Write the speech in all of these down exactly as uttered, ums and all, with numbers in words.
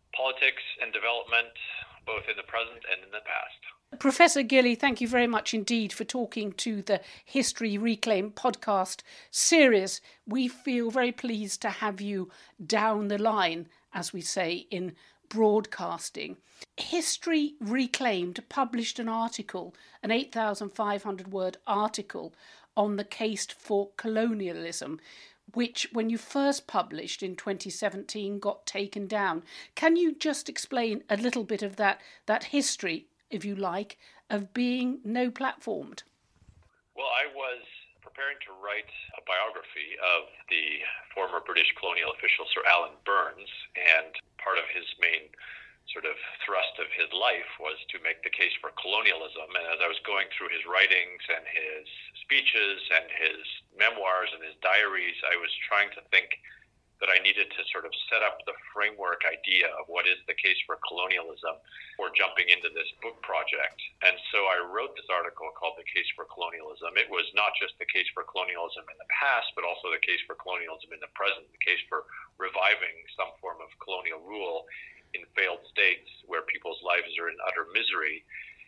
politics and development, both in the present and in the past. Professor Gilly, thank you very much indeed for talking to the History Reclaimed podcast series. We feel very pleased to have you down the line, as we say in broadcasting. History Reclaimed published an article, an eight thousand five hundred word article on the case for colonialism, which when you first published in twenty seventeen got taken down. Can you just explain a little bit of that, that history, if you like, of being no platformed? Well, I was preparing to write a biography of the former British colonial official Sir Alan Burns, and part of his main sort of thrust of his life was to make the case for colonialism. And as I was going through his writings and his speeches and his memoirs and his diaries, I was trying to think that I needed to sort of set up the framework idea of what is the case for colonialism for jumping into this book project. And so I wrote this article called The Case for Colonialism. It was not just the case for colonialism in the past, but also the case for colonialism in the present, the case for reviving some form of colonial rule in failed states where people's lives are in utter misery.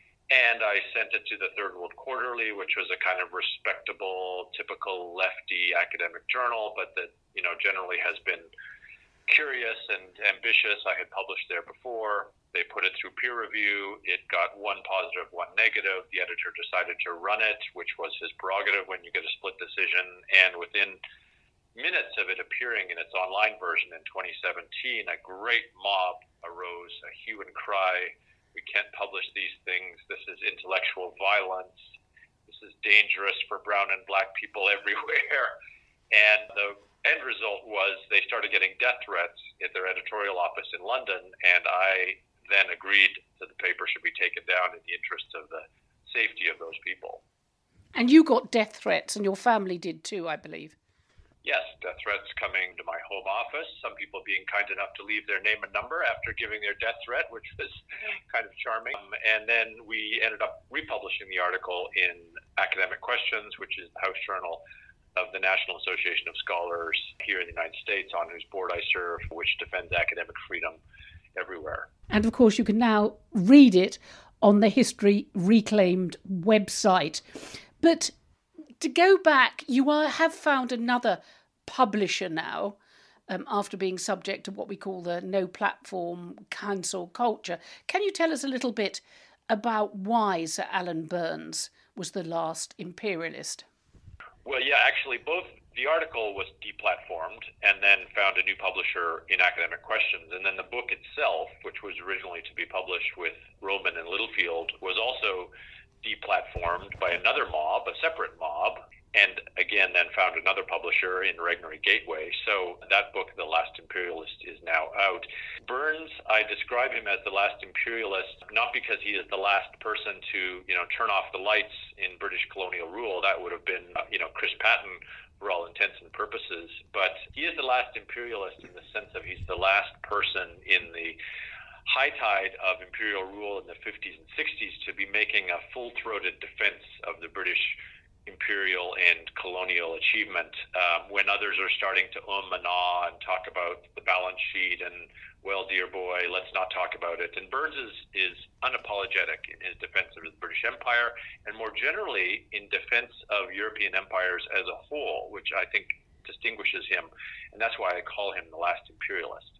And I sent it to the Third World Quarterly, which was a kind of respectable, typical lefty academic journal, but that, you know, generally has been curious and ambitious. I had published there before. They put it through peer review. It got one positive, one negative. The editor decided to run it, which was his prerogative when you get a split decision. And within minutes of it appearing in its online version in twenty seventeen, a great mob arose, a hue and cry. We can't publish these things. This is intellectual violence. This is dangerous for brown and black people everywhere. And the end result was they started getting death threats at their editorial office in London, and I then agreed that the paper should be taken down in the interest of the safety of those people. And you got death threats, and your family did too, I believe. Yes, death threats coming to my home office, some people being kind enough to leave their name and number after giving their death threat, which was kind of charming. Um, and then we ended up republishing the article in Academic Questions, which is the House Journal of the National Association of Scholars here in the United States, on whose board I serve, which defends academic freedom everywhere. And of course, you can now read it on the History Reclaimed website. But to go back, you are, have found another publisher now, um, after being subject to what we call the no platform cancel culture. Can you tell us a little bit about why Sir Alan Burns was the last imperialist? Well, yeah, actually, both the article was deplatformed and then found a new publisher in Academic Questions. And then the book itself, which was originally to be published with Rowman and Littlefield, was also deplatformed by another mob, a separate mob, and again then found another publisher in Regnery Gateway. So that book, The Last Imperialist, is now out. Burns, I describe him as the last imperialist, not because he is the last person to, you know, turn off the lights in British colonial rule. That would have been, you know, Chris Patten for all intents and purposes. But he is the last imperialist in the sense of he's the last person in the high tide of imperial rule in the fifties and sixties to be making a full-throated defense of the British imperial and colonial achievement, um, when others are starting to um and ah and talk about the balance sheet and, well, dear boy, let's not talk about it. And Burns is, is unapologetic in his defense of the British Empire, and more generally in defense of European empires as a whole, which I think distinguishes him, and that's why I call him the last imperialist.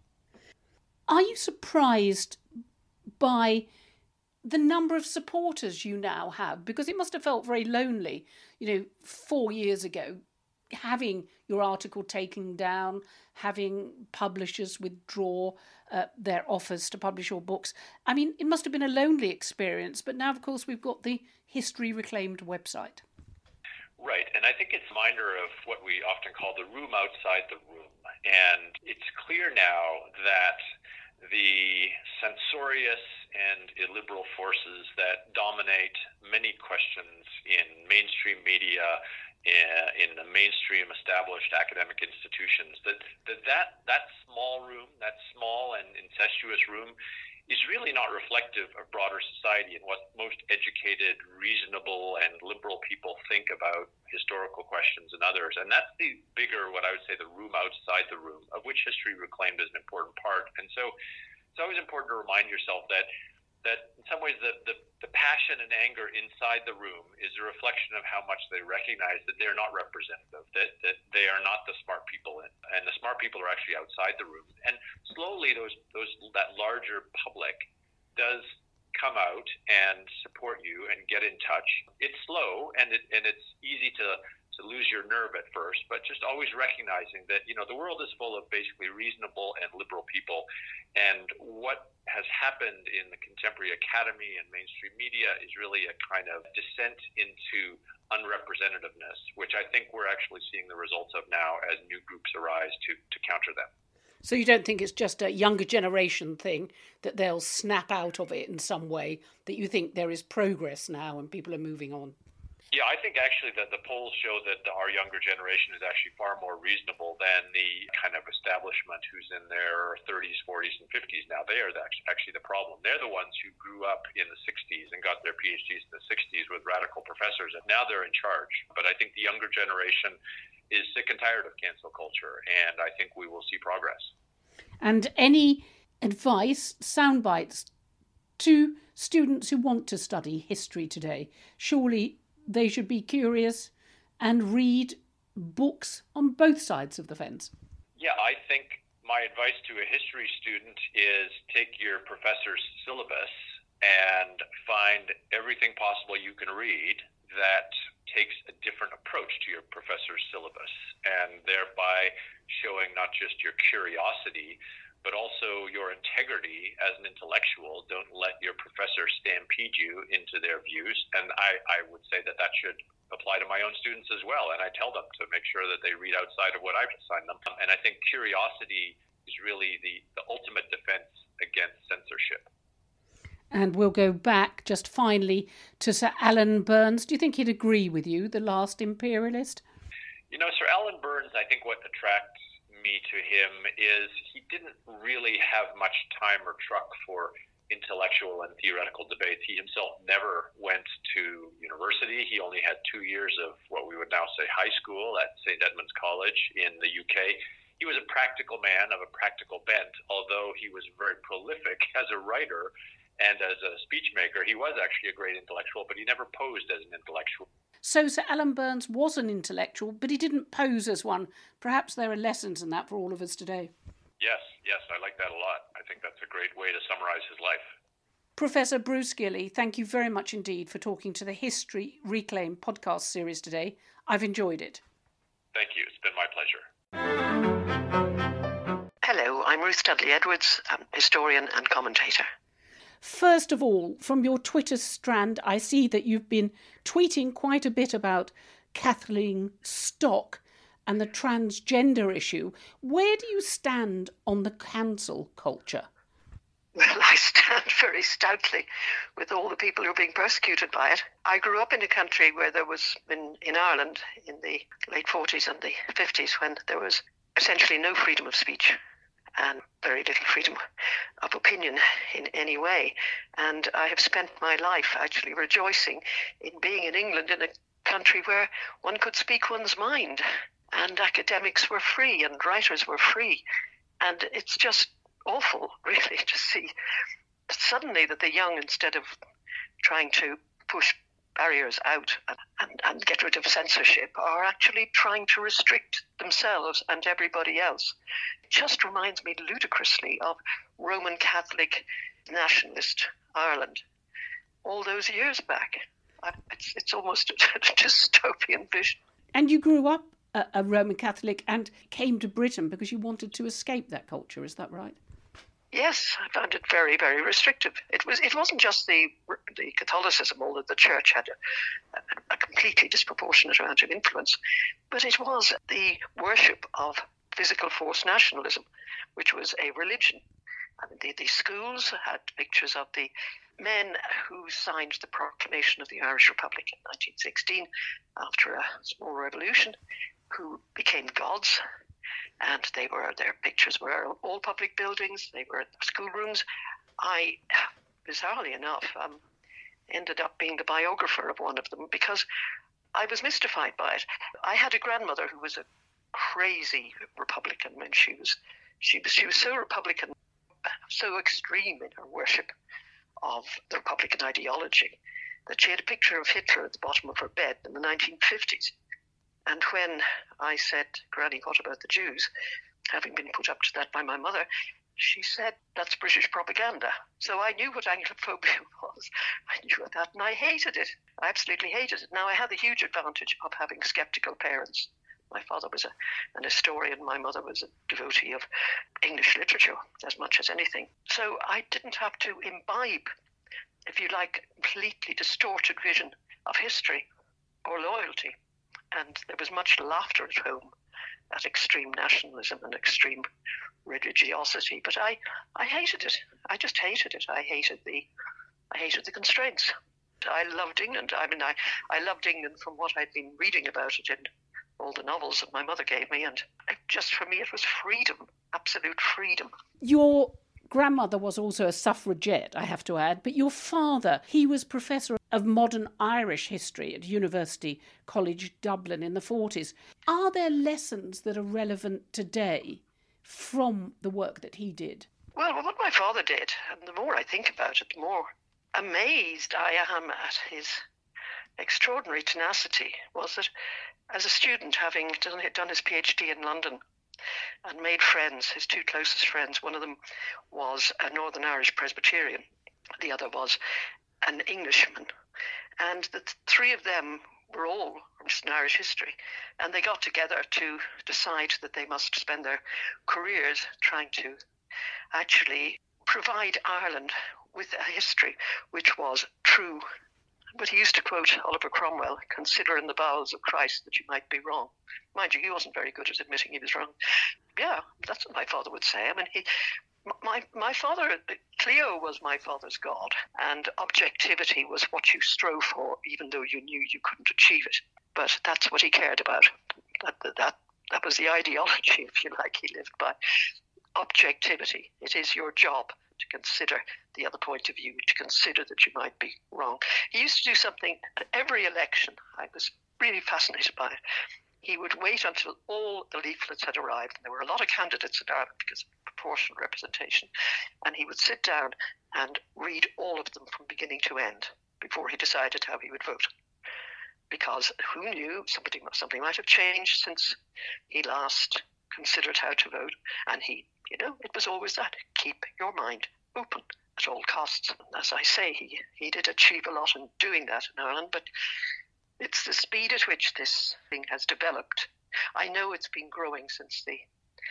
Are you surprised by the number of supporters you now have? Because it must have felt very lonely, you know, four years ago, having your article taken down, having publishers withdraw uh, their offers to publish your books. I mean, it must have been a lonely experience, but now, of course, we've got the History Reclaimed website. Right, and I think it's a reminder of what we often call the room outside the room. And it's clear now that the censorious and illiberal forces that dominate many questions in mainstream media, in the mainstream established academic institutions, that that, that, that small room, that small and incestuous room, is really not reflective of broader society and what most educated, reasonable, and liberal people think about historical questions and others. And that's the bigger, what I would say, the room outside the room, of which History Reclaimed is an important part. And so it's always important to remind yourself that that in some ways the, the, the passion and anger inside the room is a reflection of how much they recognize that they're not representative, that, that they are not the smart people, in, and the smart people are actually outside the room. And slowly those those that larger public does come out and support you and get in touch. It's slow and it and it's easy to to lose your nerve at first, but just always recognizing that, you know, the world is full of basically reasonable and liberal people. And what has happened in the contemporary academy and mainstream media is really a kind of descent into unrepresentativeness, which I think we're actually seeing the results of now as new groups arise to, to counter them. So you don't think it's just a younger generation thing, that they'll snap out of it in some way, that you think there is progress now and people are moving on? Yeah, I think actually that the polls show that our younger generation is actually far more reasonable than the kind of establishment who's in their thirties, forties, and fifties now. They are actually the problem. They're the ones who grew up in the sixties and got their P H Ds in the sixties with radical professors, and now they're in charge. But I think the younger generation is sick and tired of cancel culture, and I think we will see progress. And any advice, sound bites, to students who want to study history today? Surely they should be curious and read books on both sides of the fence. Yeah, I think my advice to a history student is take your professor's syllabus and find everything possible you can read that takes a different approach to your professor's syllabus, and thereby showing not just your curiosity, but also your integrity as an intellectual. Don't let your professor stampede you into their views. And I, I would say that that should apply to my own students as well. And I tell them to make sure that they read outside of what I've assigned them. And I think curiosity is really the, the ultimate defense against censorship. And we'll go back just finally to Sir Alan Burns. Do you think he'd agree with you, the last imperialist? You know, Sir Alan Burns, I think what attracts me to him is he didn't really have much time or truck for intellectual and theoretical debates. He himself never went to university. He only had two years of what we would now say high school at Saint Edmund's College in the U K. He was a practical man of a practical bent, although he was very prolific as a writer and as a speech maker. He was actually a great intellectual, but he never posed as an intellectual. So Sir Alan Burns was an intellectual, but he didn't pose as one. Perhaps there are lessons in that for all of us today. Yes, yes, I like that a lot. I think that's a great way to summarize his life. Professor Bruce Gilley, thank you very much indeed for talking to the History Reclaim podcast series today. I've enjoyed it. Thank you. It's been my pleasure. Hello, I'm Ruth Dudley Edwards, I'm historian and commentator. First of all, from your Twitter strand, I see that you've been tweeting quite a bit about Kathleen Stock and the transgender issue. Where do you stand on the cancel culture? Well, I stand very stoutly with all the people who are being persecuted by it. I grew up in a country where there was, in, in Ireland, in the late forties and the fifties, when there was essentially no freedom of speech and very little freedom of opinion in any way. And I have spent my life actually rejoicing in being in England, in a country where one could speak one's mind, and academics were free and writers were free. And it's just awful, really, to see suddenly that the young, instead of trying to push barriers out and, and, and get rid of censorship, are actually trying to restrict themselves and everybody else. It just reminds me ludicrously of Roman Catholic nationalist Ireland all those years back. I, it's, it's almost a dystopian vision. And you grew up a, a Roman Catholic and came to Britain because you wanted to escape that culture, is that right? Yes, I found it very, very restrictive. It was. It wasn't just the the Catholicism, although the Church had a, a completely disproportionate amount of influence, but it was the worship of physical force nationalism, which was a religion. I mean, the, the schools had pictures of the men who signed the Proclamation of the Irish Republic in nineteen sixteen after a small revolution, who became gods. And they were, their pictures were all public buildings, they were schoolrooms. I, bizarrely enough, um, ended up being the biographer of one of them because I was mystified by it. I had a grandmother who was a crazy Republican when she was, she was, she was so Republican, so extreme in her worship of the Republican ideology that she had a picture of Hitler at the bottom of her bed in the nineteen fifties. And when I said, Granny, what about the Jews? Having been put up to that by my mother, she said, that's British propaganda. So I knew what Anglophobia was. I knew what that, and I hated it. I absolutely hated it. Now, I had the huge advantage of having sceptical parents. My father was a, an historian. My mother was a devotee of English literature as much as anything. So I didn't have to imbibe, if you like, a completely distorted vision of history or loyalty. And there was much laughter at home at extreme nationalism and extreme religiosity. But I, I hated it. I just hated it. I hated the, I hated the constraints. I loved England. I mean, I, I loved England from what I'd been reading about it in all the novels that my mother gave me. And it, just for me, it was freedom, absolute freedom. Your grandmother was also a suffragette, I have to add, but your father, he was professor of modern Irish history at University College Dublin in the forties. Are there lessons that are relevant today from the work that he did? Well, what my father did, and the more I think about it, the more amazed I am at his extraordinary tenacity, was that as a student, having done, done his PhD in London, and made friends, his two closest friends. One of them was a Northern Irish Presbyterian. The other was an Englishman. And the th- three of them were all interested in Irish history. And they got together to decide that they must spend their careers trying to actually provide Ireland with a history which was true. But he used to quote Oliver Cromwell, consider in the bowels of Christ that you might be wrong. Mind you, he wasn't very good at admitting he was wrong. Yeah, that's what my father would say. I mean, he, my my father, Cleo was my father's God, and objectivity was what you strove for, even though you knew you couldn't achieve it. But that's what he cared about. That, that, that was the ideology, if you like, he lived by. Objectivity. It is your job to consider the other point of view, to consider that you might be wrong. He used to do something at every election. I was really fascinated by it. He would wait until all the leaflets had arrived, and there were a lot of candidates in Ireland because of proportional representation, and he would sit down and read all of them from beginning to end before he decided how he would vote. Because who knew, somebody, something might have changed since he last considered how to vote, and he, you know, it was always that, keep your mind open at all costs. As I say, he, he did achieve a lot in doing that in Ireland, but it's the speed at which this thing has developed. I know it's been growing since the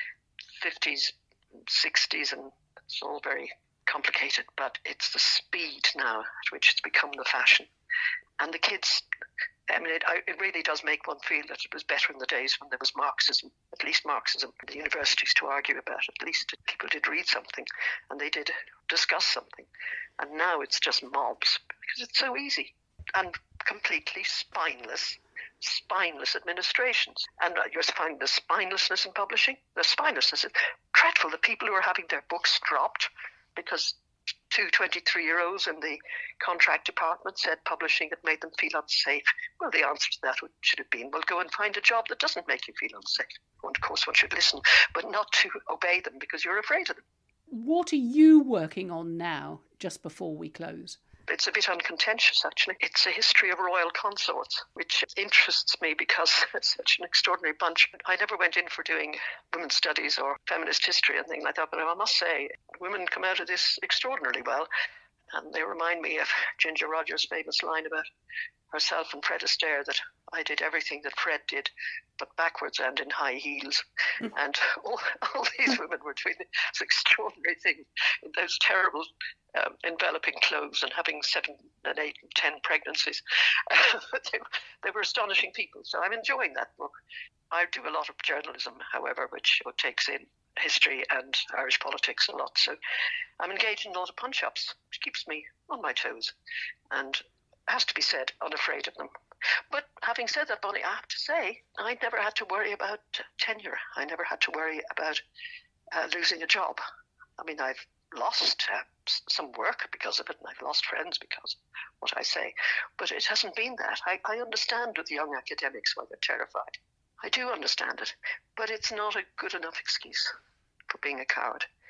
fifties, sixties, and it's all very complicated, but it's the speed now at which it's become the fashion. And the kids, I mean, it, it really does make one feel that it was better in the days when there was Marxism, at least Marxism, in the universities to argue about. At least people did read something and they did discuss something. And now it's just mobs because it's so easy and completely spineless, spineless administrations. And you're finding the spinelessness in publishing. The spinelessness is dreadful. The people who are having their books dropped because two twenty-three-year-olds in the contract department said publishing had made them feel unsafe. Well, the answer to that should have been, well, go and find a job that doesn't make you feel unsafe. And of course, one should listen, but not to obey them because you're afraid of them. What are you working on now, just before we close? It's a bit uncontentious, actually. It's a history of royal consorts, which interests me because it's such an extraordinary bunch. I never went in for doing women's studies or feminist history and things like that, but I must say, women come out of this extraordinarily well. And they remind me of Ginger Rogers' famous line about herself and Fred Astaire, that I did everything that Fred did, but backwards and in high heels. And all, all these women were doing this extraordinary thing in those terrible um, enveloping clothes and having seven and eight and ten pregnancies. Uh, they, they were astonishing people. So I'm enjoying that book. I do a lot of journalism, however, which takes in history and Irish politics a lot. So I'm engaged in a lot of punch-ups, which keeps me on my toes. And has to be said, unafraid of them. But having said that, Bonnie, I have to say, I never had to worry about tenure. I never had to worry about uh, losing a job. I mean, I've lost uh, some work because of it, and I've lost friends because of what I say. But it hasn't been that. I, I understand with young academics why they're terrified. I do understand it. But it's not a good enough excuse for being a coward.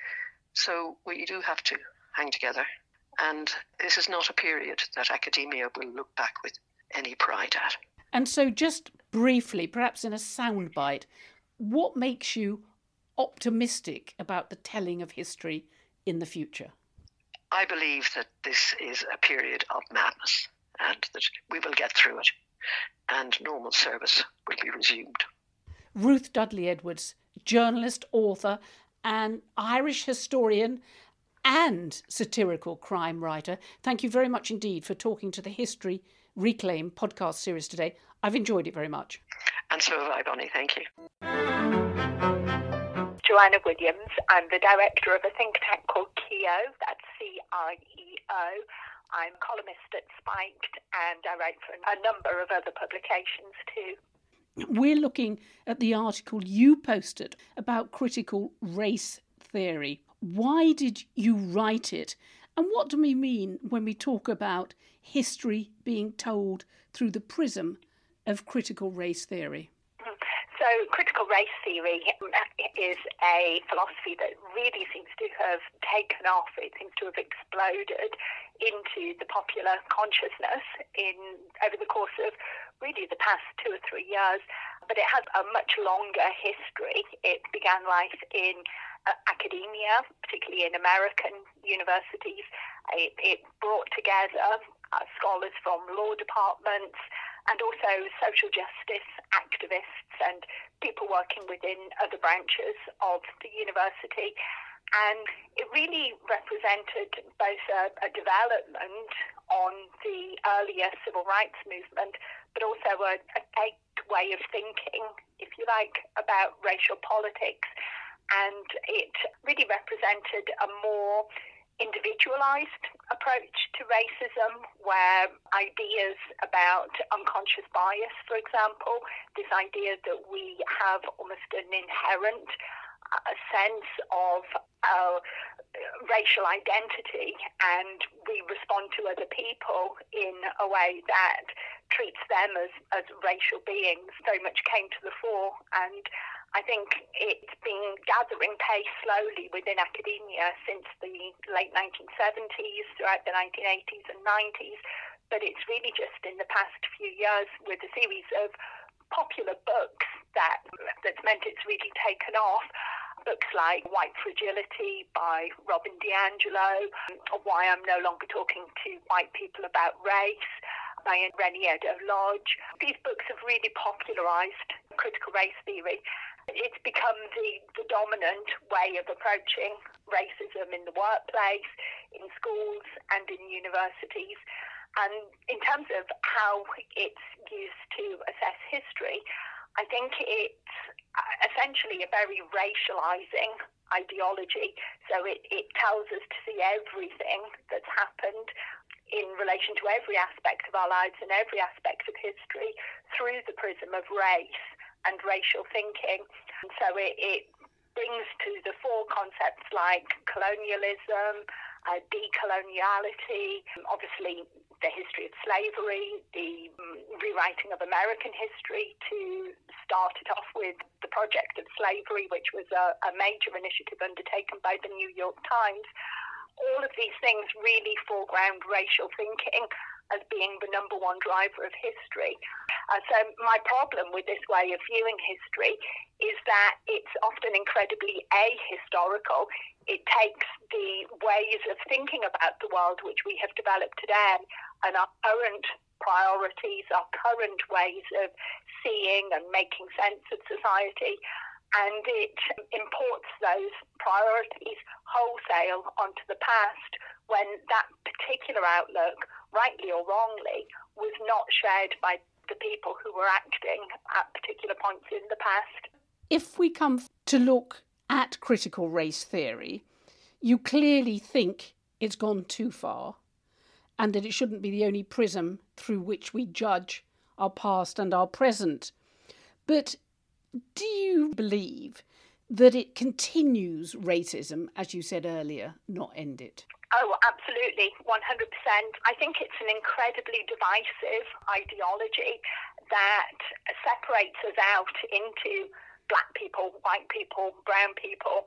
So we do have to hang together. And this is not a period that academia will look back with any pride at. And so just briefly, perhaps in a soundbite, what makes you optimistic about the telling of history in the future? I believe that this is a period of madness and that we will get through it and normal service will be resumed. Ruth Dudley Edwards, journalist, author, and Irish historian and satirical crime writer. Thank you very much indeed for talking to the History Reclaim podcast series today. I've enjoyed it very much. And so have I, Bonnie. Thank you. Joanna Williams. I'm the director of a think tank called C I E O, that's C I E O. I'm columnist at Spiked and I write for a number of other publications too. We're looking at the article you posted about critical race theory. Why did you write it? And what do we mean when we talk about history being told through the prism of critical race theory? So critical race theory is a philosophy that really seems to have taken off. It seems to have exploded into the popular consciousness in over the course of really the past two or three years. But it has a much longer history. It began life in uh, academia, particularly in American universities. It, it brought together uh, scholars from law departments and also social justice activists and people working within other branches of the university. And it really represented both a, a development on the earlier civil rights movement, but also a, a way of thinking, if you like, about racial politics. And it really represented a more individualized approach to racism, where ideas about unconscious bias, for example, this idea that we have almost an inherent uh, sense of our racial identity and we respond to other people in a way that treats them as, as racial beings, very much came to the fore. And I think it's been gathering pace slowly within academia since the late nineteen seventies, throughout the nineteen eighties and nineties. But it's really just in the past few years with a series of popular books that that's meant it's really taken off. Books like White Fragility by Robin DiAngelo, or Why I'm No Longer Talking to White People About Race by Renier Lodge. These books have really popularised critical race theory. It's become the, the dominant way of approaching racism in the workplace, in schools and in universities. And in terms of how it's used to assess history, I think it's essentially a very racializing ideology. So it, it tells us to see everything that's happened in relation to every aspect of our lives and every aspect of history through the prism of race and racial thinking. And so it, it brings to the fore concepts like colonialism, uh, decoloniality, obviously the history of slavery, the um, rewriting of American history to start it off with the Project of Slavery, which was a, a major initiative undertaken by the New York Times. All of these things really foreground racial thinking as being the number one driver of history. Uh, so my problem with this way of viewing history is that it's often incredibly ahistorical. It takes the ways of thinking about the world which we have developed today and our current priorities, our current ways of seeing and making sense of society, and it imports those priorities wholesale onto the past when that particular outlook, rightly or wrongly, was not shared by the people who were acting at particular points in the past. If we come to look at critical race theory, you clearly think it's gone too far and that it shouldn't be the only prism through which we judge our past and our present. But do you believe that it continues racism, as you said earlier, not end it? Oh, absolutely, one hundred percent. I think it's an incredibly divisive ideology that separates us out into black people, white people, brown people,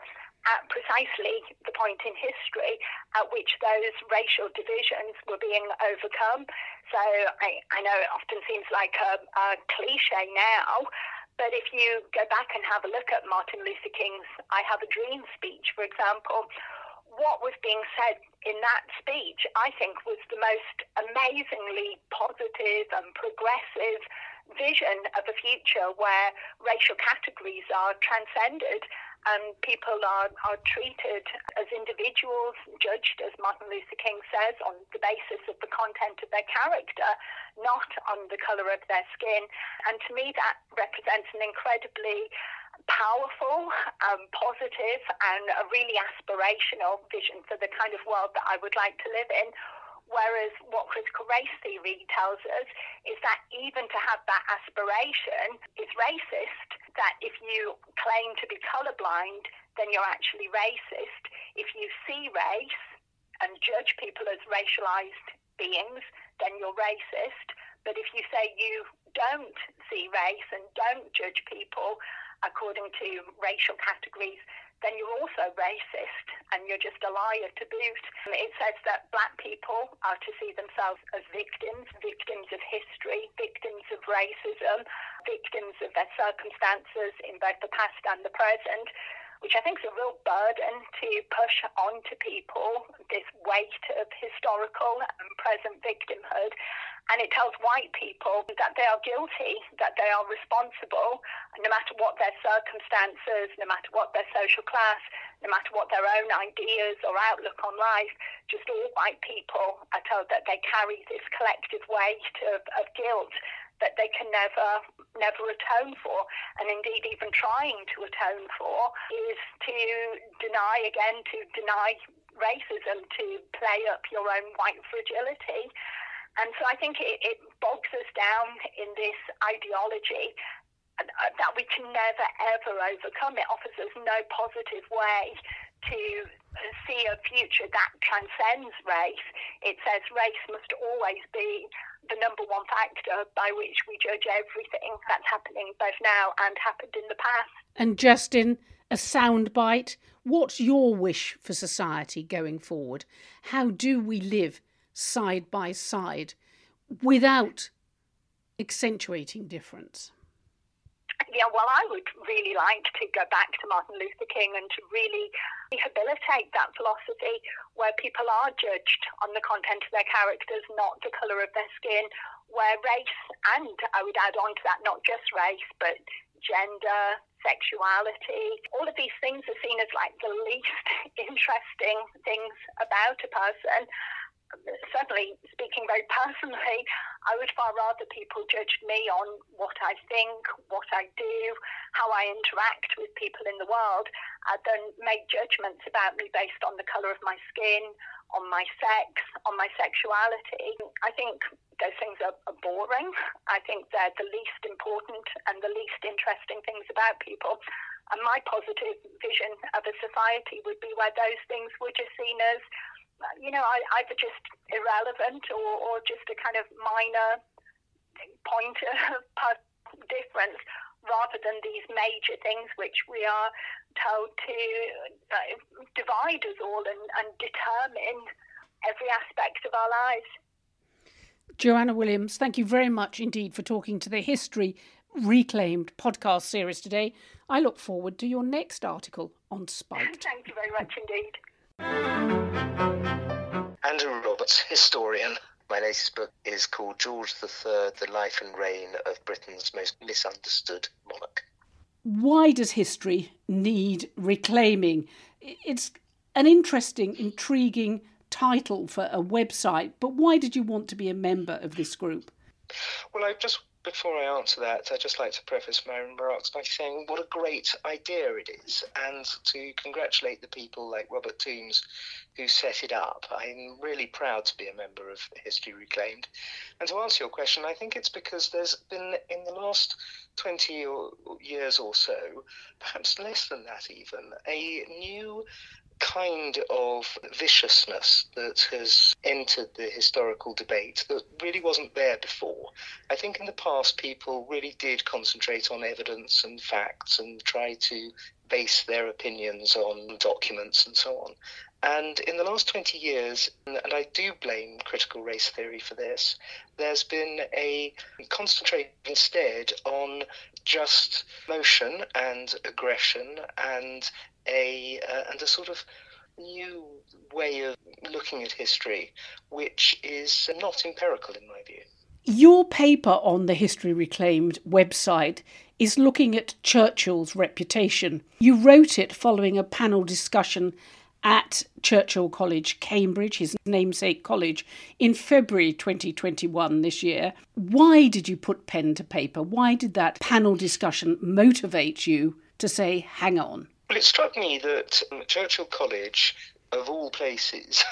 at precisely the point in history at which those racial divisions were being overcome. So I, I know it often seems like a, a cliche now, but if you go back and have a look at Martin Luther King's I Have a Dream speech, for example, what was being said in that speech, I think, was the most amazingly positive and progressive vision of a future where racial categories are transcended and people are, are treated as individuals, judged, as Martin Luther King says, on the basis of the content of their character, not on the colour of their skin. And to me, that represents an incredibly powerful, um, positive, and a really aspirational vision for the kind of world that I would like to live in. Whereas what critical race theory tells us is that even to have that aspiration is racist, that if you claim to be colourblind, then you're actually racist. If you see race and judge people as racialised beings, then you're racist. But if you say you don't see race and don't judge people according to racial categories, then you're also racist and you're just a liar to boot. It says that black people are to see themselves as victims, victims of history, victims of racism, victims of their circumstances in both the past and the present, which I think is a real burden to push onto people, this weight of historical and present victimhood. And it tells white people that they are guilty, that they are responsible, no matter what their circumstances, no matter what their social class, no matter what their own ideas or outlook on life. Just all white people are told that they carry this collective weight of, of guilt that they can never, never atone for. And indeed, even trying to atone for is to deny, again, to deny racism, to play up your own white fragility. And so I think it, it bogs us down in this ideology that we can never, ever overcome. It offers us no positive way to see a future that transcends race. It says race must always be the number one factor by which we judge everything that's happening both now and happened in the past. And Justin, a soundbite. What's your wish for society going forward? How do we live side by side without accentuating difference? Yeah, well, I would really like to go back to Martin Luther King and to really rehabilitate that philosophy where people are judged on the content of their characters, not the colour of their skin, where race, and I would add on to that, not just race, but gender, sexuality, all of these things are seen as like the least interesting things about a person. Certainly, speaking very personally, I would far rather people judged me on what I think, what I do, how I interact with people in the world, uh, than make judgments about me based on the colour of my skin, on my sex, on my sexuality. I think those things are, are boring. I think they're the least important and the least interesting things about people. And my positive vision of a society would be where those things were just seen as, you know, either just irrelevant or, or just a kind of minor point of difference, rather than these major things which we are told to uh, divide us all and, and determine every aspect of our lives. Joanna Williams, thank you very much indeed for talking to the History Reclaimed podcast series today. I look forward to your next article on Spiked. Thank you very much indeed. Andrew Roberts, historian. My latest book is called George the Third, The Life and Reign of Britain's Most Misunderstood Monarch. Why does history need reclaiming? It's an interesting, intriguing title for a website, but why did you want to be a member of this group? Well, I just Before I answer that, I'd just like to preface my remarks by saying what a great idea it is, and to congratulate the people like Robert Toombs who set it up. I'm really proud to be a member of History Reclaimed. And to answer your question, I think it's because there's been, in the last twenty years or so, perhaps less than that even, a new kind of viciousness that has entered the historical debate that really wasn't there before. I think in the past people really did concentrate on evidence and facts and try to base their opinions on documents and so on. And in the last twenty years, and I do blame critical race theory for this, there's been a concentration instead on just emotion and aggression and a uh, and a sort of new way of looking at history, which is not empirical in my view. Your paper on the History Reclaimed website is looking at Churchill's reputation. You wrote it following a panel discussion at Churchill College, Cambridge, his namesake college, in February twenty twenty-one this year. Why did you put pen to paper? Why did that panel discussion motivate you to say, hang on? Well, it struck me that um, Churchill College, of all places,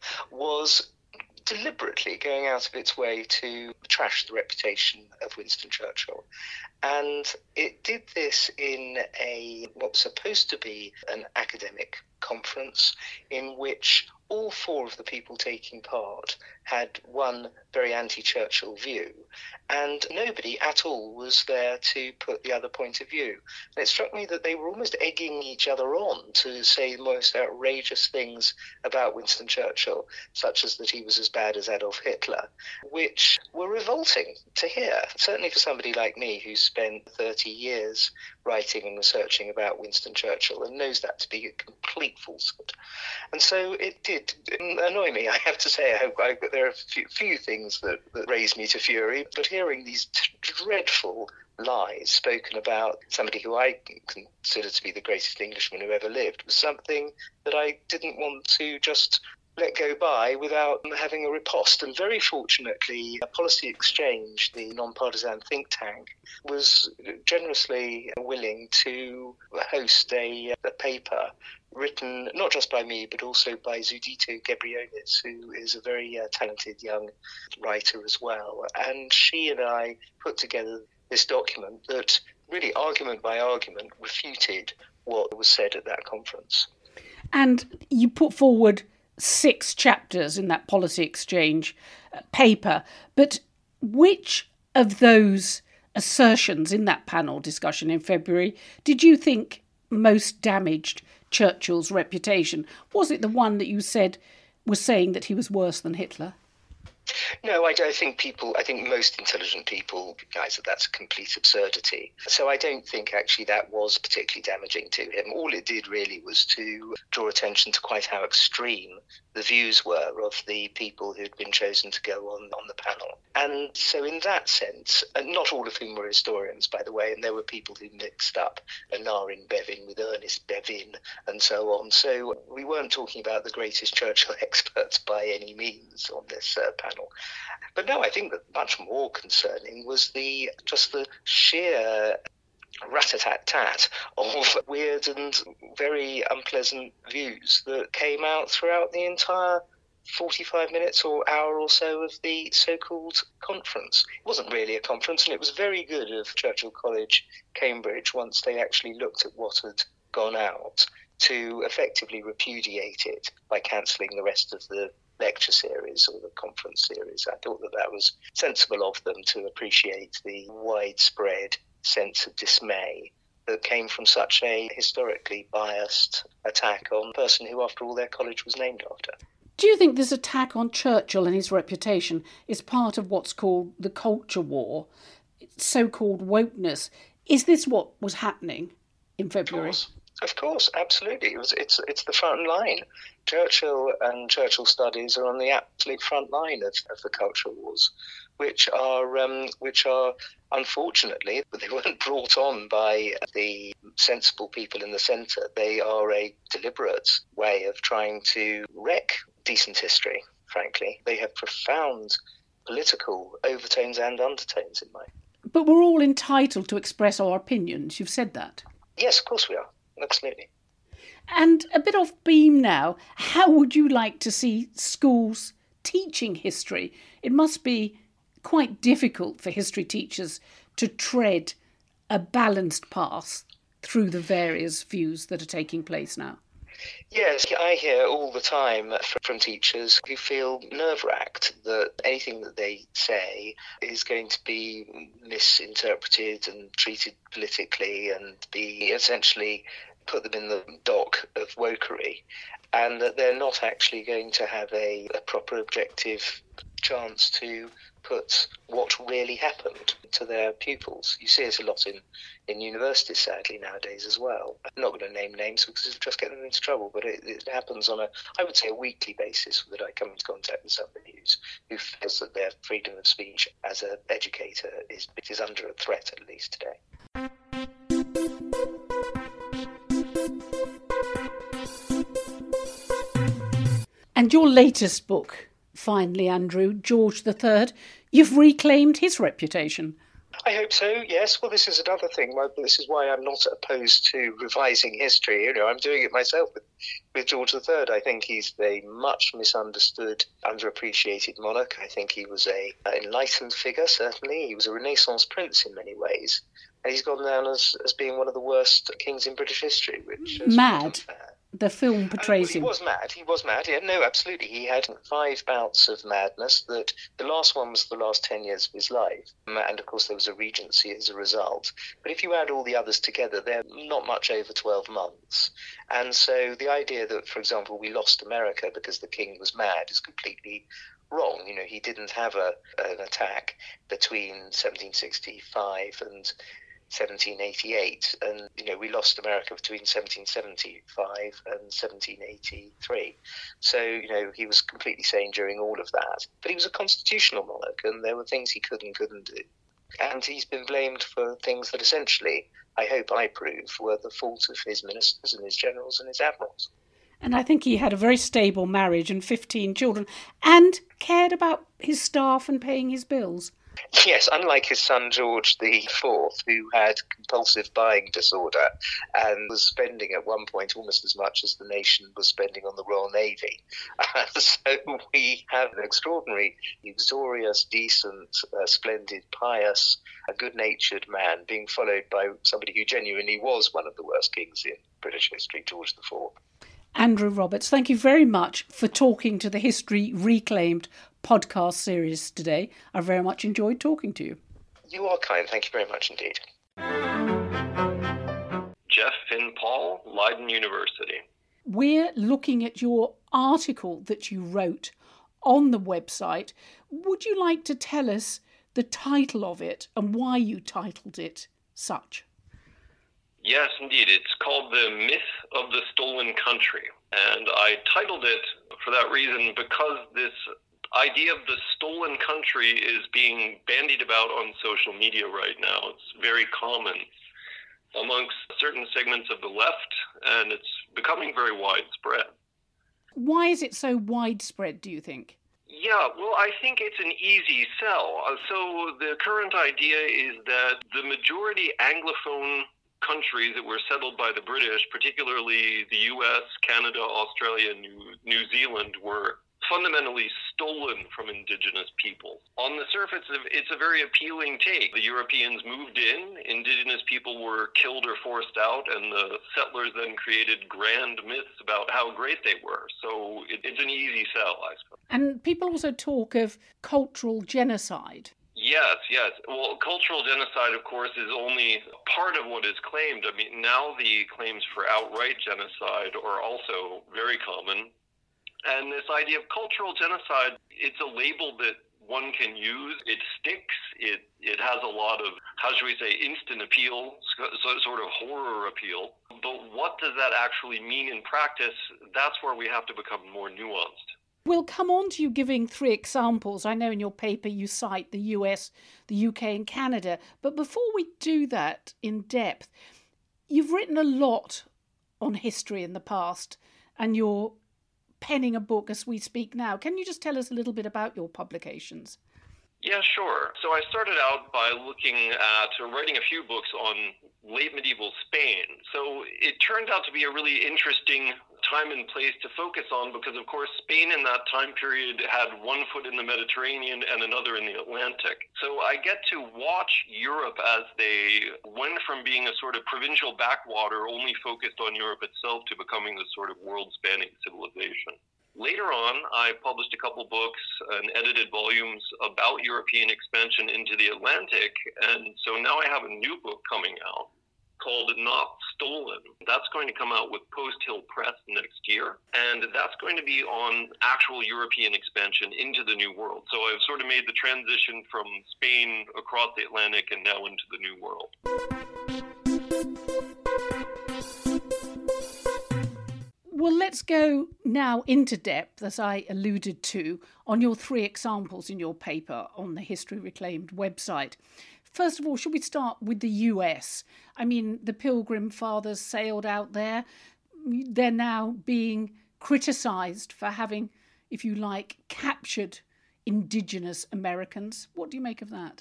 was deliberately going out of its way to trash the reputation of Winston Churchill. And it did this in a what was supposed to be an academic conference in which all four of the people taking part had one very anti-Churchill view, and nobody at all was there to put the other point of view. And it struck me that they were almost egging each other on to say the most outrageous things about Winston Churchill, such as that he was as bad as Adolf Hitler, which were revolting to hear, certainly for somebody like me who's spent thirty years writing and researching about Winston Churchill and knows that to be a complete falsehood. And so it did annoy me, I have to say. I, I, there are a few, few things that, that raised me to fury, but hearing these t- dreadful lies spoken about somebody who I consider to be the greatest Englishman who ever lived was something that I didn't want to just let go by without having a riposte. And very fortunately, Policy Exchange, the non-partisan think tank, was generously willing to host a, a paper written not just by me, but also by Zudito Gebrionis, who is a very uh, talented young writer as well. And she and I put together this document that really, argument by argument, refuted what was said at that conference. And you put forward six chapters in that Policy Exchange paper, but which of those assertions in that panel discussion in February did you think most damaged Churchill's reputation? Was it the one that you said was saying that he was worse than Hitler? No, I don't think people, I think most intelligent people recognise that that's a complete absurdity. So I don't think actually that was particularly damaging to him. All it did really was to draw attention to quite how extreme the views were of the people who'd been chosen to go on, on the panel. And so in that sense, and not all of whom were historians, by the way, and there were people who mixed up Anarin Bevin with Ernest Bevin and so on. So we weren't talking about the greatest Churchill experts by any means on this uh, panel. But no, I think that much more concerning was the just the sheer rat-a-tat-tat of weird and very unpleasant views that came out throughout the entire forty-five minutes or hour or so of the so-called conference. It wasn't really a conference, and it was very good of Churchill College, Cambridge, once they actually looked at what had gone out, to effectively repudiate it by cancelling the rest of the lecture series or the conference series. I thought that that was sensible of them to appreciate the widespread sense of dismay that came from such a historically biased attack on a person who, after all, their college was named after. Do you think this attack on Churchill and his reputation is part of what's called the culture war, so-called wokeness? Is this what was happening in February? Of course, of course, absolutely. It was, it's, it's the front line. Churchill and Churchill studies are on the absolute front line of, of the culture wars, which are um, which are unfortunately, but they weren't brought on by the sensible people in the centre. They are a deliberate way of trying to wreck decent history, frankly. They have profound political overtones and undertones in mind. But we're all entitled to express our opinions. You've said that. Yes, of course we are. Absolutely. And a bit off beam now, how would you like to see schools teaching history? It must be quite difficult for history teachers to tread a balanced path through the various views that are taking place now. Yes, I hear all the time from teachers who feel nerve-wracked that anything that they say is going to be misinterpreted and treated politically and be essentially put them in the dock of wokery, and that they're not actually going to have a, a proper objective chance to put what really happened to their pupils. You see it a lot in, in universities, sadly, nowadays as well. I'm not going to name names because it'll just get them into trouble, but it, it happens on a, I would say, a weekly basis that I come into contact with somebody who's, who feels that their freedom of speech as an educator is, is under a threat, at least today. And your latest book, finally, Andrew, George the Third, you've reclaimed his reputation. I hope so, yes. Well, this is another thing. This is why I'm not opposed to revising history. You know, I'm doing it myself with, with George the Third. I think he's a much misunderstood, underappreciated monarch. I think he was a, an enlightened figure, certainly. He was a Renaissance prince in many ways. And he's gone down as, as being one of the worst kings in British history, which is mad. The film portrays uh, well, he him. He was mad. He was mad. Yeah, no, absolutely. He had five bouts of madness. That the last one was the last ten years of his life, and of course there was a regency as a result. But if you add all the others together, they're not much over twelve months. And so the idea that, for example, we lost America because the king was mad is completely wrong. You know, he didn't have a an attack between seventeen sixty-five and seventeen eighty-eight, and you know we lost America between seventeen seventy-five and seventeen eighty-three. So you know he was completely sane during all of that. But he was a constitutional monarch, and there were things he could and couldn't do. And he's been blamed for things that essentially, I hope I prove, were the fault of his ministers and his generals and his admirals. And I think he had a very stable marriage and fifteen children, and cared about his staff and paying his bills. Yes, unlike his son George the Fourth, who had compulsive buying disorder and was spending at one point almost as much as the nation was spending on the Royal Navy. Uh, so we have an extraordinary, uxorious, decent, uh, splendid, pious, a good-natured man being followed by somebody who genuinely was one of the worst kings in British history, George the Fourth. Andrew Roberts, thank you very much for talking to the History Reclaimed podcast series today. I very much enjoyed talking to you. You are kind. Thank you very much indeed. Jeff Finn Paul, Leiden University. We're looking at your article that you wrote on the website. Would you like to tell us the title of it and why you titled it such? Yes, indeed. It's called The Myth of the Stolen Country. And I titled it for that reason because this idea of the stolen country is being bandied about on social media right now. It's very common amongst certain segments of the left, and it's becoming very widespread. Why is it so widespread, do you think? Yeah, well, I think it's an easy sell. Uh, so the current idea is that the majority Anglophone countries that were settled by the British, particularly the U S, Canada, Australia, and New, New Zealand, were fundamentally stolen from indigenous people. On the surface, it's a very appealing take. The Europeans moved in, indigenous people were killed or forced out, and the settlers then created grand myths about how great they were. So it, it's an easy sell, I suppose. And people also talk of cultural genocide. Yes, yes. Well, cultural genocide, of course, is only part of what is claimed. I mean, now the claims for outright genocide are also very common. And this idea of cultural genocide, it's a label that one can use. It sticks. It it has a lot of, how should we say, instant appeal, so, sort of horror appeal. But what does that actually mean in practice? That's where we have to become more nuanced. We'll come on to you giving three examples. I know in your paper you cite the U S, the U K and Canada. But before we do that in depth, you've written a lot on history in the past and you're penning a book as we speak now. Can you just tell us a little bit about your publications? Yeah, sure. So I started out by looking at, or writing a few books on late medieval Spain. So it turned out to be a really interesting time and place to focus on because, of course, Spain in that time period had one foot in the Mediterranean and another in the Atlantic. So I get to watch Europe as they went from being a sort of provincial backwater only focused on Europe itself to becoming this sort of world-spanning civilization. Later on, I published a couple books and edited volumes about European expansion into the Atlantic, and so now I have a new book coming out called Not Stolen. That's going to come out with Post Hill Press next year, and that's going to be on actual European expansion into the New World. So I've sort of made the transition from Spain across the Atlantic and now into the New World. Well, let's go now into depth, as I alluded to, on your three examples in your paper on the History Reclaimed website. First of all, should we start with the U S? I mean, the Pilgrim Fathers sailed out there. They're now being criticised for having, if you like, captured indigenous Americans. What do you make of that?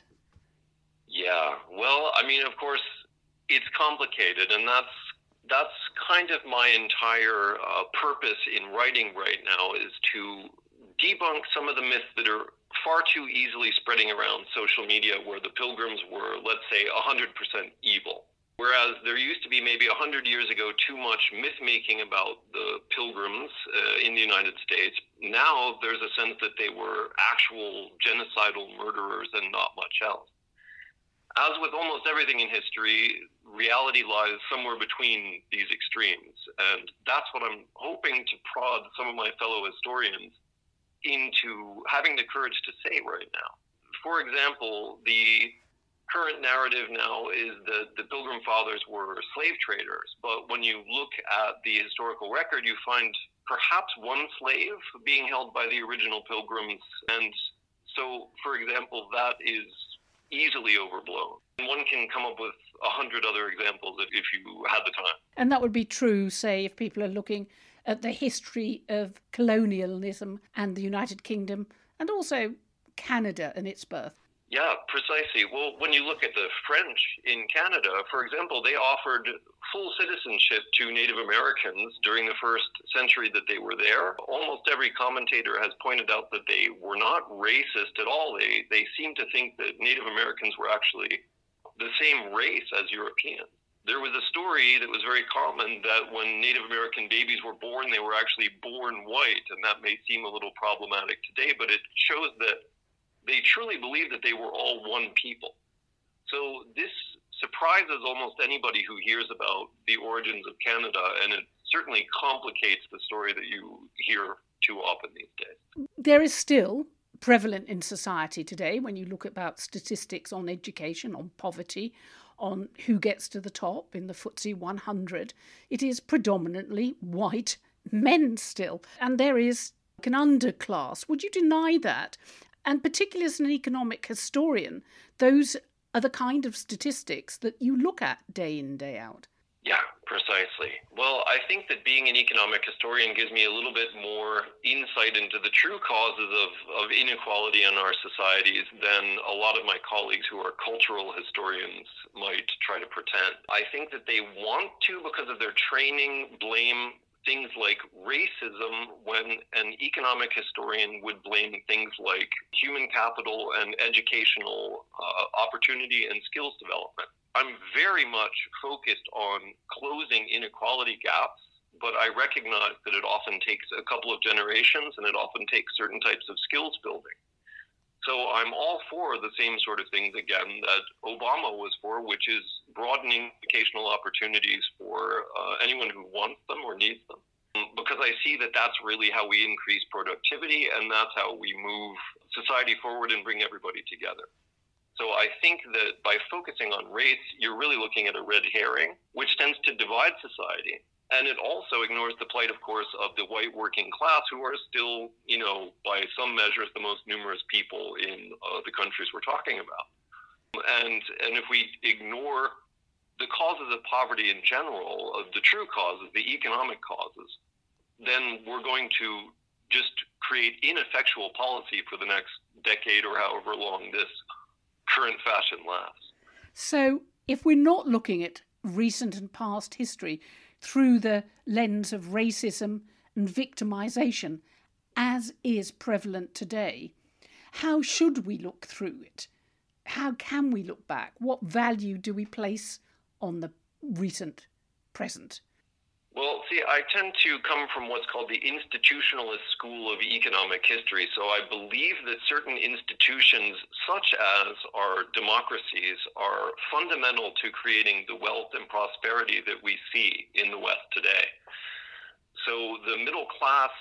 Yeah, well, I mean, of course, it's complicated, and that's that's kind of my entire uh, purpose in writing right now, is to debunk some of the myths that are far too easily spreading around social media, where the Pilgrims were, let's say, one hundred percent evil. Whereas there used to be maybe one hundred years ago too much myth-making about the Pilgrims uh, in the United States. Now there's a sense that they were actual genocidal murderers and not much else. As with almost everything in history, reality lies somewhere between these extremes. And that's what I'm hoping to prod some of my fellow historians into having the courage to say right now. For example, the current narrative now is that the Pilgrim Fathers were slave traders. But when you look at the historical record, you find perhaps one slave being held by the original Pilgrims. And so, for example, that is easily overblown. And one can come up with a hundred other examples if, if you had the time. And that would be true, say, if people are looking at the history of colonialism and the United Kingdom, and also Canada and its birth. Yeah, precisely. Well, when you look at the French in Canada, for example, they offered full citizenship to Native Americans during the first century that they were there. Almost every commentator has pointed out that they were not racist at all. They, they seem to think that Native Americans were actually the same race as Europeans. There was a story that was very common that when Native American babies were born, they were actually born white, and that may seem a little problematic today, but it shows that they truly believed that they were all one people. So this surprises almost anybody who hears about the origins of Canada, and it certainly complicates the story that you hear too often these days. There is still prevalent in society today, when you look about statistics on education, on poverty, on who gets to the top in the F T S E one hundred, it is predominantly white men still. And there is an underclass. Would you deny that? And particularly as an economic historian, those are the kind of statistics that you look at day in, day out. Yeah, precisely. Well, I think that being an economic historian gives me a little bit more insight into the true causes of, of inequality in our societies than a lot of my colleagues who are cultural historians might try to pretend. I think that they want to, because of their training, blame things like racism when an economic historian would blame things like human capital and educational uh, opportunity and skills development. I'm very much focused on closing inequality gaps, but I recognize that it often takes a couple of generations and it often takes certain types of skills building. So I'm all for the same sort of things, again, that Obama was for, which is broadening educational opportunities for uh, anyone who wants them or needs them. Because I see that that's really how we increase productivity, and that's how we move society forward and bring everybody together. So I think that by focusing on race, you're really looking at a red herring, which tends to divide society. And it also ignores the plight, of course, of the white working class, who are still, you know, by some measures, the most numerous people in uh, the countries we're talking about. And and if we ignore the causes of poverty in general, uh, the true causes, the economic causes, then we're going to just create ineffectual policy for the next decade or however long this current fashion lasts. So if we're not looking at recent and past history through the lens of racism and victimization, as is prevalent today, how should we look through it? How can we look back? What value do we place on the recent present? Well, see, I tend to come from what's called the institutionalist school of economic history. So I believe that certain institutions, such as our democracies, are fundamental to creating the wealth and prosperity that we see in the West today. So the middle class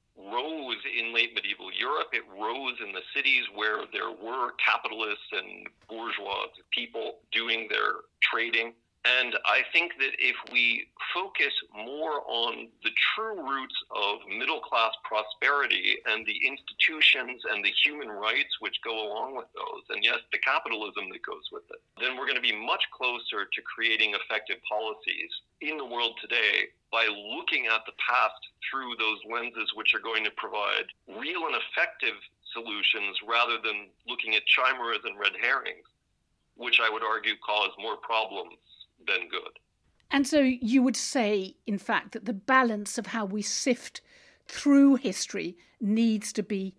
rose in late medieval Europe. It rose in the cities where there were capitalists and bourgeois people doing their trading. And I think that if we focus more on the true roots of middle-class prosperity and the institutions and the human rights which go along with those, and yes, the capitalism that goes with it, then we're going to be much closer to creating effective policies in the world today by looking at the past through those lenses which are going to provide real and effective solutions rather than looking at chimeras and red herrings, which I would argue cause more problems than good. And so you would say, in fact, that the balance of how we sift through history needs to be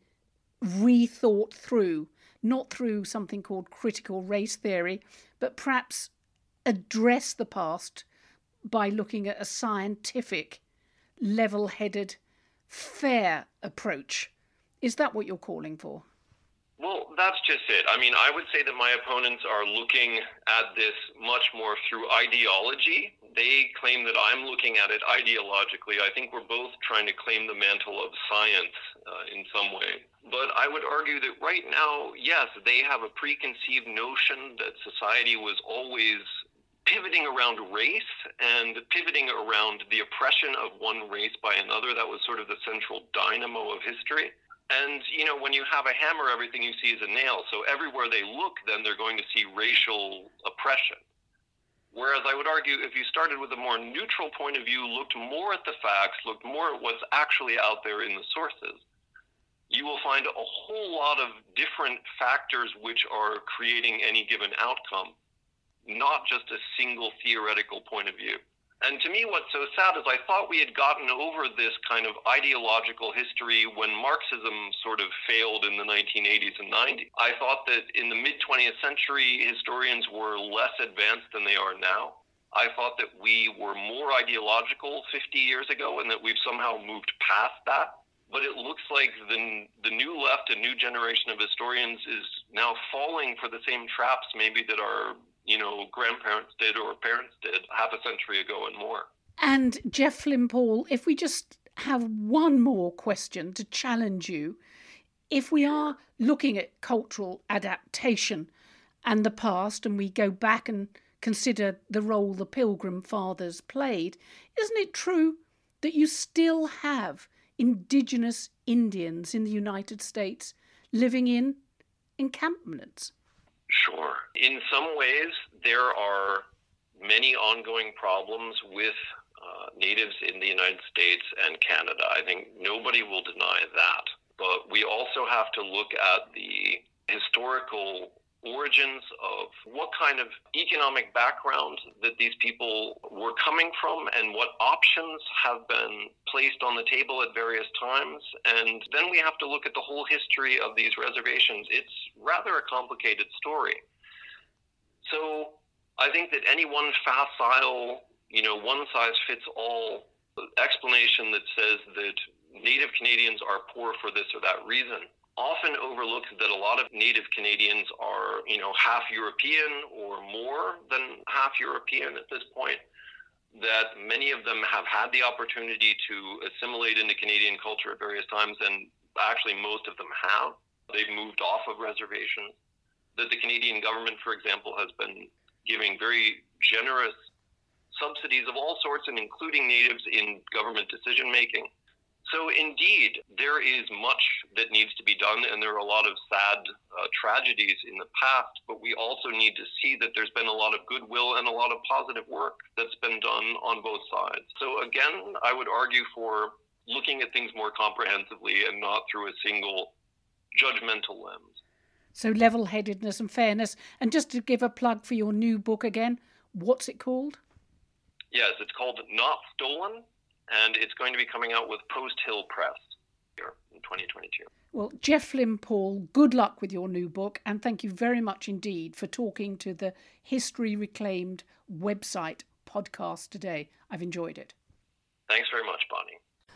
rethought through, not through something called critical race theory, but perhaps address the past by looking at a scientific, level-headed, fair approach. Is that what you're calling for? Well, that's just it. I mean, I would say that my opponents are looking at this much more through ideology. They claim that I'm looking at it ideologically. I think we're both trying to claim the mantle of science uh, in some way. But I would argue that right now, yes, they have a preconceived notion that society was always pivoting around race and pivoting around the oppression of one race by another. That was sort of the central dynamo of history. And, you know, when you have a hammer, everything you see is a nail. So everywhere they look, then they're going to see racial oppression. Whereas I would argue if you started with a more neutral point of view, looked more at the facts, looked more at what's actually out there in the sources, you will find a whole lot of different factors which are creating any given outcome, not just a single theoretical point of view. And to me, what's so sad is I thought we had gotten over this kind of ideological history when Marxism sort of failed in the nineteen eighties and nineties. I thought that in the mid-twentieth century, historians were less advanced than they are now. I thought that we were more ideological fifty years ago and that we've somehow moved past that. But it looks like the, the new left, a new generation of historians is now falling for the same traps maybe that our you know, grandparents did or parents did half a century ago and more. And Geoff Flynn Paul, if we just have one more question to challenge you, if we are looking at cultural adaptation and the past and we go back and consider the role the Pilgrim Fathers played, isn't it true that you still have Indigenous Indians in the United States living in encampments? Sure. In some ways, there are many ongoing problems with uh, natives in the United States and Canada. I think nobody will deny that. But we also have to look at the historical origins of what kind of economic background that these people were coming from and what options have been placed on the table at various times. And then we have to look at the whole history of these reservations. It's rather a complicated story. So I think that any one facile, you know, one-size-fits-all explanation that says that Native Canadians are poor for this or that reason often overlooks that a lot of Native Canadians are, you know, half European or more than half European at this point, that many of them have had the opportunity to assimilate into Canadian culture at various times, and actually most of them have. They've moved off of reservations. That the Canadian government, for example, has been giving very generous subsidies of all sorts, and including Natives in government decision-making. So indeed, there is much that needs to be done, and there are a lot of sad uh, tragedies in the past, but we also need to see that there's been a lot of goodwill and a lot of positive work that's been done on both sides. So again, I would argue for looking at things more comprehensively and not through a single judgmental lens. So level-headedness and fairness. And just to give a plug for your new book again, what's it called? Yes, it's called Not Stolen, and it's going to be coming out with Post Hill Press here in twenty twenty-two. Well, Geoff Flynn Paul, good luck with your new book, and thank you very much indeed for talking to the History Reclaimed website podcast today. I've enjoyed it. Thanks very much, Bonnie.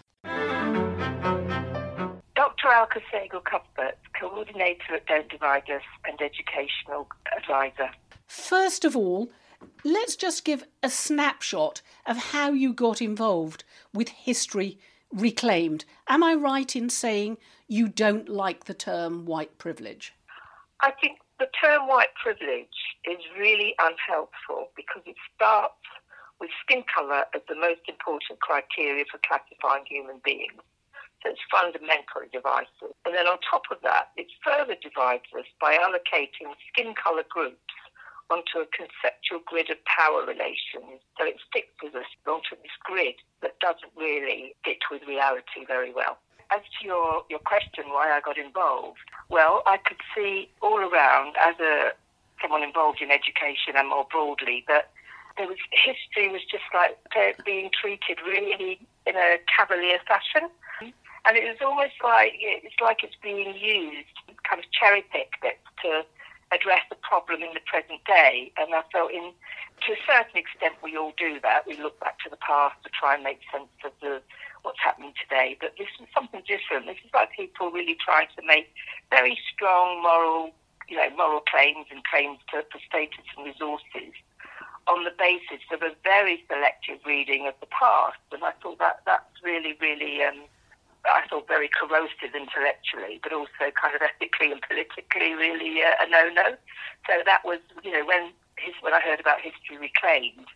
Doctor Alka Sehgal-Cuthbert, Coordinator at Don't Divide Us and Educational Advisor. First of all, let's just give a snapshot of how you got involved with History Reclaimed. Am I right in saying you don't like the term white privilege? I think the term white privilege is really unhelpful because it starts with skin colour as the most important criteria for classifying human beings. So it's fundamentally divisive. And then on top of that, it further divides us by allocating skin colour groups onto a conceptual grid of power relations. So it sticks with us onto this grid that doesn't really fit with reality very well. As to your, your question, why I got involved, well, I could see all around, as a someone involved in education and more broadly, that there was history was just like being treated really in a cavalier fashion. And it was almost like it's like it's being used, kind of cherry-picked it to address the problem in the present day. And I felt in, to a certain extent, we all do that. We look back to the past to try and make sense of the what's happening today. But this is something different. This is like people really trying to make very strong moral, you know, moral claims and claims to, for status and resources on the basis of a very selective reading of the past. And I thought that that's really, really, um, I thought very corrosive intellectually, but also kind of ethically and politically really uh, a no-no. So that was, you know, when his, when I heard about History Reclaimed,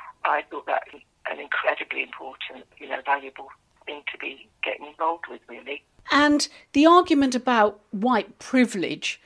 I thought that was an incredibly important, you know, valuable thing to be getting involved with, really. And the argument about white privilege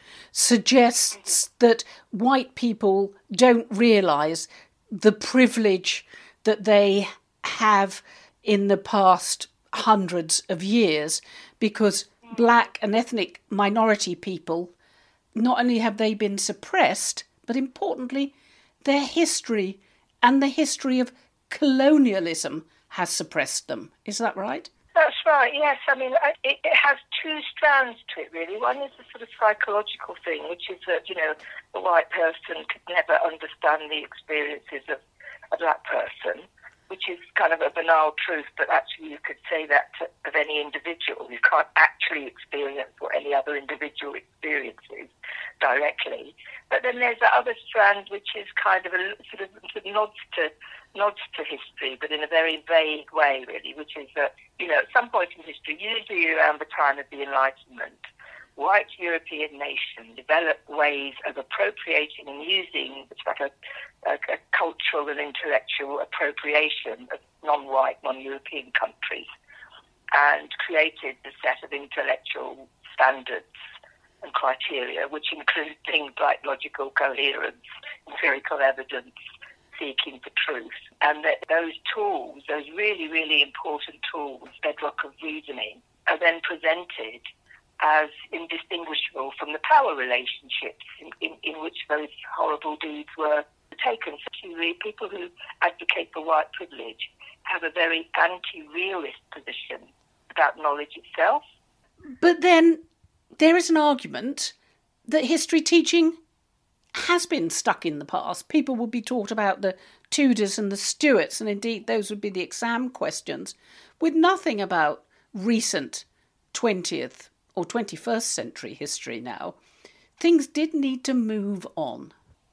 suggests that white people don't realise the privilege that they have in the past hundreds of years, because black and ethnic minority people, not only have they been suppressed, but importantly, their history and the history of colonialism has suppressed them. Is that right? That's right, yes. I mean, it, it has two strands to it, really. One is the sort of psychological thing, which is that, you know, the white person could never understand the experiences of a black person, which is kind of a banal truth, but actually you could say that to, of any individual. You can't actually experience what any other individual experiences directly. But then there's the other strand, which is kind of a sort of, sort of nods to nods to history, but in a very vague way, really, which is that, you know, at some point in history, usually around the time of the Enlightenment, white European nations developed ways of appropriating and using, it's like a, a, a cultural and intellectual appropriation of non-white, non-European countries, and created a set of intellectual standards and criteria, which include things like logical coherence, empirical evidence, seeking for truth. And that those tools, those really, really important tools, bedrock of reasoning, are then presented as indistinguishable from the power relationships in, in, in which those horrible deeds were taken. So really, people who advocate for white privilege have a very anti-realist position about knowledge itself. But then there is an argument that history teaching has been stuck in the past. People would be taught about the Tudors and the Stuarts, and indeed those would be the exam questions, with nothing about recent twentieth or twenty-first century history now. Things did need to move on.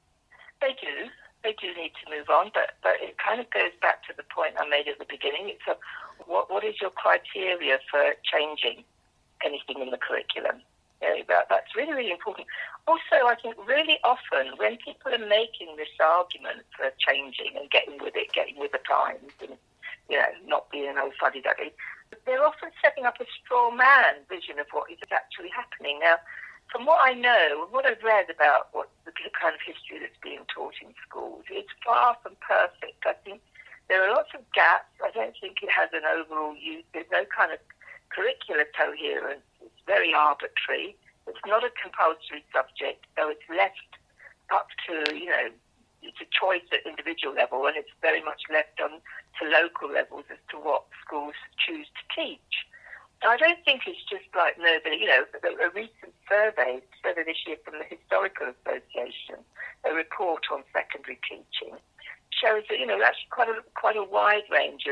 They do. They do need to move on, but, but it kind of goes back to the point I made at the beginning. It's a, what, what is your criteria for changing anything in the curriculum? You know, that, that's really, really important. Also, I think really often when people are making this argument for changing and getting with it, getting with the times, and, you know, not being an old fuddy-duddy, they're often setting up a straw man vision of what is actually happening. Now, from what I know, what I've read about what the kind of history that's being taught in schools, it's far from perfect. I think there are lots of gaps. I don't think it has an overall use. There's no kind of curricular coherence. It's very arbitrary. It's not a compulsory subject, so it's left up to, you know, it's a choice at individual level, and it's very much left on to local levels as to what schools choose to teach. And I don't think it's just like nobody, you know, a recent survey, survey this year from the Historical Association, a report on secondary teaching, shows that, you know, actually quite a quite a wide range of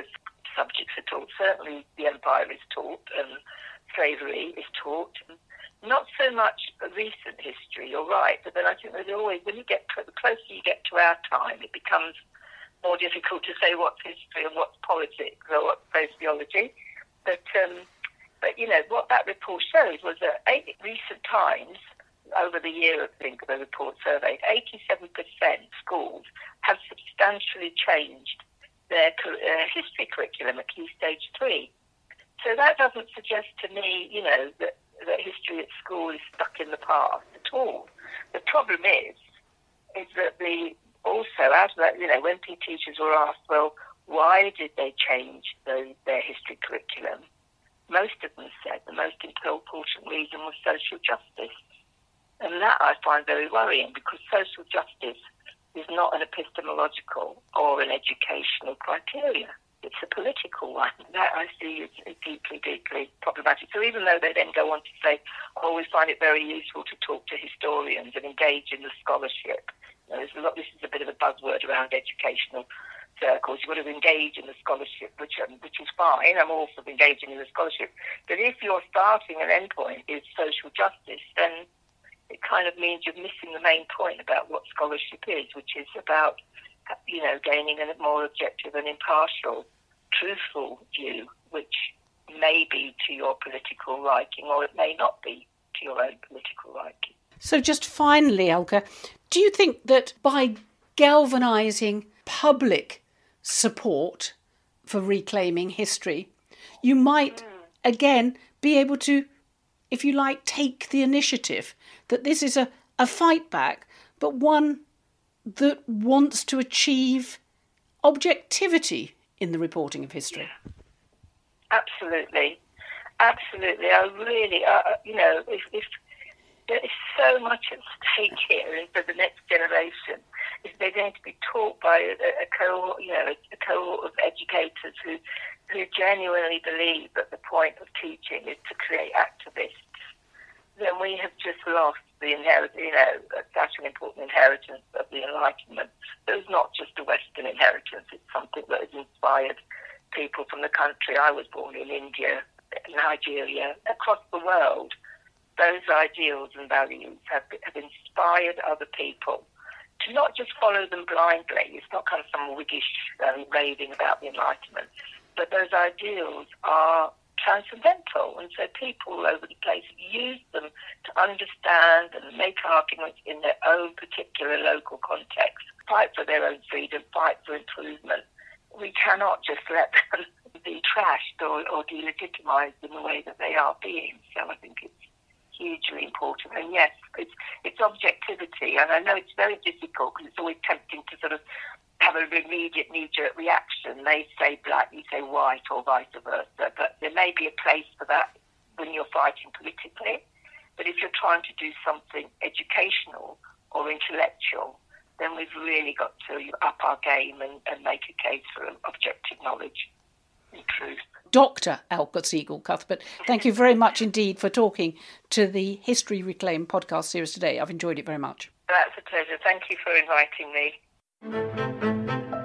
subjects are taught. Certainly the empire is taught and slavery is taught. Not so much recent history, you're right, but then I think there's always, when you get to, the closer you get to our time, it becomes more difficult to say what's history and what's politics or what's sociology. But, um, but you know, what that report shows was that eight recent times, over the year, I think, the report surveyed, eighty-seven percent schools have substantially changed their uh, history curriculum at Key Stage three. So that doesn't suggest to me, you know, that, that history at school is stuck in the past at all. The problem is, is that the also out of that, you know, when teachers were asked, well, why did they change the, their history curriculum? Most of them said the most important reason was social justice. And that I find very worrying, because social justice is not an epistemological or an educational criteria. It's a political one. That I see is, is deeply, deeply problematic. So even though they then go on to say, oh, we find it very useful to talk to historians and engage in the scholarship. You know, there's a lot, this is a bit of a buzzword around educational circles. You've got to engage in the scholarship, which um, which is fine. I'm also engaging in the scholarship. But if your starting and end point is social justice, then it kind of means you're missing the main point about what scholarship is, which is about, you know, gaining a more objective and impartial, truthful view, which may be to your political liking, or it may not be to your own political liking. So just finally, Elke, do you think that by galvanising public support for reclaiming history, you might, mm. again, be able to, if you like, take the initiative, that this is a, a fight back, but one that wants to achieve objectivity in the reporting of history? Absolutely. Absolutely. I really, uh, you know, if, if there is so much at stake here, and for the next generation, if they're going to be taught by a, a cohort, you know, a cohort of educators who, who genuinely believe that the point of teaching is to create activists, then we have just lost the inheritance, you know, such an important inheritance of the Enlightenment. It was not just a Western inheritance, it's something that has inspired people from the country I was born in, India, Nigeria, across the world. Those ideals and values have, have inspired other people to not just follow them blindly. It's not kind of some wiggish um, raving about the Enlightenment, but those ideals are transcendental, and so people all over the place use them to understand and make arguments in their own particular local context, fight for their own freedom, fight for improvement. We cannot just let them be trashed or, or delegitimised in the way that they are being. So I think it's hugely important. And yes, it's, it's objectivity, and I know it's very difficult because it's always tempting to sort of have an immediate knee-jerk reaction. They say black, you say white, or vice versa. But there may be a place for that when you're fighting politically. But if you're trying to do something educational or intellectual, then we've really got to up our game and, and make a case for objective knowledge and truth. Doctor Elke Siegel-Cuthbert, thank you very much indeed for talking to the History Reclaimed podcast series today. I've enjoyed it very much. That's a pleasure. Thank you for inviting me.